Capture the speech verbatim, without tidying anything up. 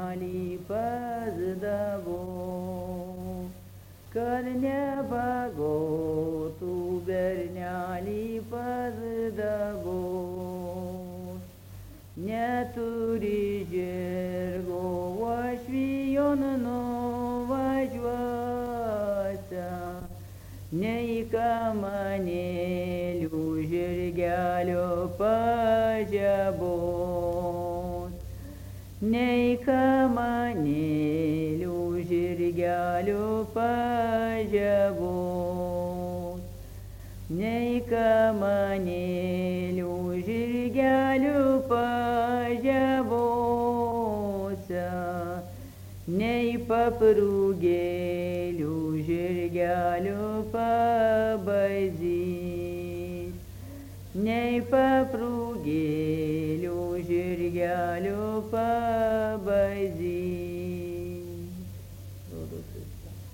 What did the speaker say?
bernelį pasdavo, kad nepagautų bernelį pasdavo. Neturi žirgo, aš vijon nuvažiuosiu, nei kamanėlių žirgelio pažabos, nei kamanėlių žirgelio pažabos, nei kamanėlių žirgelio pažabose, nei paprugėlių žirgelio pabaizys, nei paprugėlių žirgelio pabaizys.